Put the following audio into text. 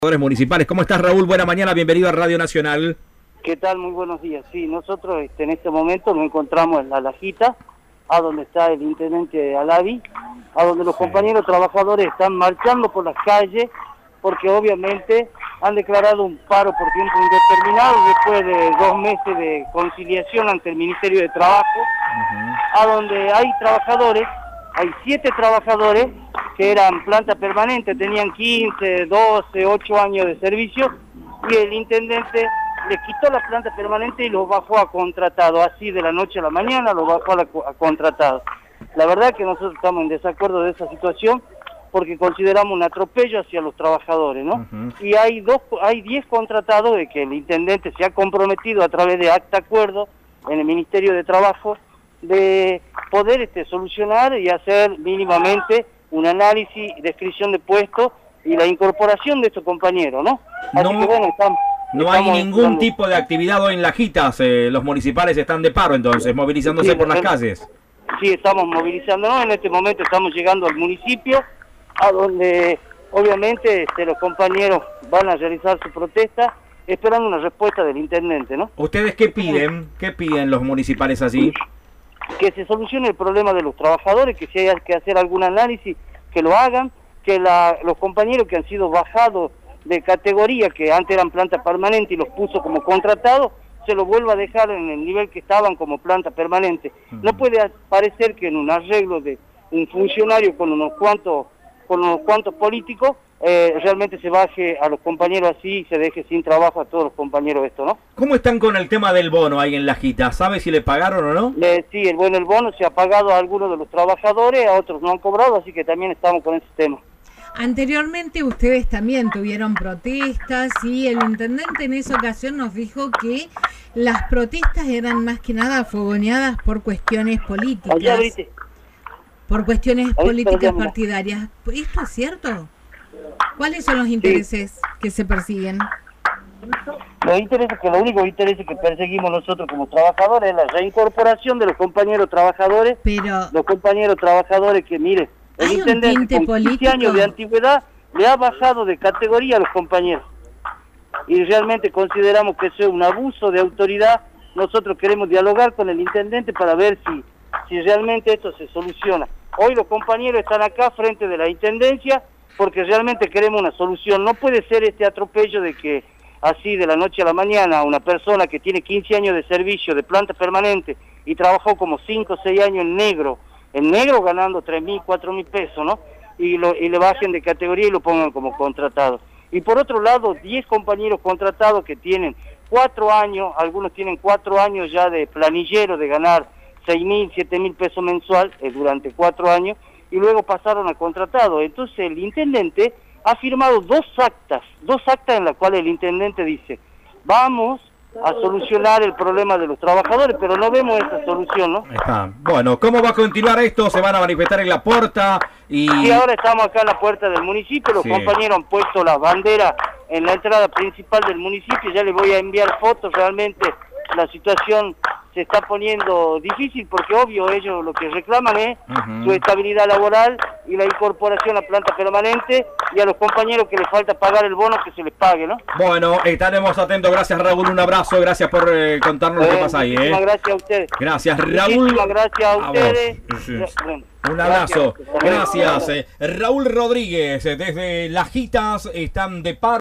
Municipales. ¿Cómo estás, Raúl? Buena mañana, bienvenido a Radio Nacional. ¿Qué tal? Muy buenos días. Sí, nosotros en este momento nos encontramos en La Lajita, a donde está el intendente Alavi, a donde los compañeros trabajadores están marchando por las calles, porque obviamente han declarado un paro por tiempo indeterminado después de 2 meses de conciliación ante el Ministerio de Trabajo, a donde hay trabajadores, hay 7 trabajadores que eran planta permanente, tenían 15, 12, 8 años de servicio, y el intendente les quitó la planta permanente y los bajó a contratado, así de la noche a la mañana los bajó a contratado. La verdad que nosotros estamos en desacuerdo de esa situación, porque consideramos un atropello hacia los trabajadores, ¿no? Y hay 10 contratados de que el intendente se ha comprometido a través de acta acuerdo en el Ministerio de Trabajo de poder solucionar y hacer mínimamente un análisis, descripción de puestos y la incorporación de estos compañeros, ¿no? Así que bueno, no hay ningún tipo de actividad hoy en Lajitas, los municipales están de paro entonces, movilizándose por las calles. Sí, estamos movilizándonos, en este momento estamos llegando al municipio, a donde obviamente los compañeros van a realizar su protesta, esperando una respuesta del intendente, ¿no? ¿Ustedes qué piden? ¿Qué piden los municipales allí? Que se solucione el problema de los trabajadores, que si hay que hacer algún análisis, que lo hagan, que los compañeros que han sido bajados de categoría, que antes eran planta permanente y los puso como contratados, se los vuelva a dejar en el nivel que estaban como planta permanente. No puede parecer que en un arreglo de un funcionario con unos cuantos políticos, realmente se baje a los compañeros así y se deje sin trabajo a todos los compañeros esto, ¿no? ¿Cómo están con el tema del bono ahí en Lajitas? ¿Sabe si le pagaron o no? Sí, el bono se ha pagado a algunos de los trabajadores, a otros no han cobrado, así que también estamos con ese tema. Anteriormente ustedes también tuvieron protestas y el intendente en esa ocasión nos dijo que las protestas eran más que nada fogoneadas por cuestiones políticas. Por cuestiones políticas partidarias. ¿Esto es cierto? ¿Cuáles son los intereses que se persiguen? Los únicos intereses que perseguimos nosotros como trabajadores es la reincorporación de los compañeros trabajadores. Pero los compañeros trabajadores que, mire, el intendente con 15 años de antigüedad le ha bajado de categoría a los compañeros. Y realmente consideramos que eso es un abuso de autoridad. Nosotros queremos dialogar con el intendente para ver si realmente esto se soluciona. Hoy los compañeros están acá frente de la intendencia porque realmente queremos una solución. No puede ser este atropello de que así de la noche a la mañana una persona que tiene 15 años de servicio de planta permanente y trabajó como 5 o 6 años en negro ganando 3.000, 4.000 pesos, ¿no? Y le bajen de categoría y lo pongan como contratado. Y por otro lado, 10 compañeros contratados que tienen 4 años, algunos tienen 4 años ya de planillero de ganar 6.000, 7.000 pesos mensual durante 4 años, y luego pasaron a contratado. Entonces el intendente ha firmado 2 actas en las cuales el intendente dice, vamos a solucionar el problema de los trabajadores, pero no vemos esa solución, ¿no? Bueno, ¿cómo va a continuar esto? ¿Se van a manifestar en la puerta? Sí, ahora estamos acá en la puerta del municipio, los compañeros han puesto las banderas en la entrada principal del municipio, ya les voy a enviar fotos, realmente la situación se está poniendo difícil porque obvio ellos lo que reclaman es su estabilidad laboral y la incorporación a planta permanente, y a los compañeros que les falta pagar el bono que se les pague, ¿no? Bueno, estaremos atentos. Gracias, Raúl, un abrazo, gracias por contarnos lo que pasa ahí. Muchísimas gracias a ustedes. Gracias, Raúl. Muchísimas gracias a ustedes. Bueno, un abrazo. Gracias. Raúl Rodríguez, desde Lajitas, están de paro.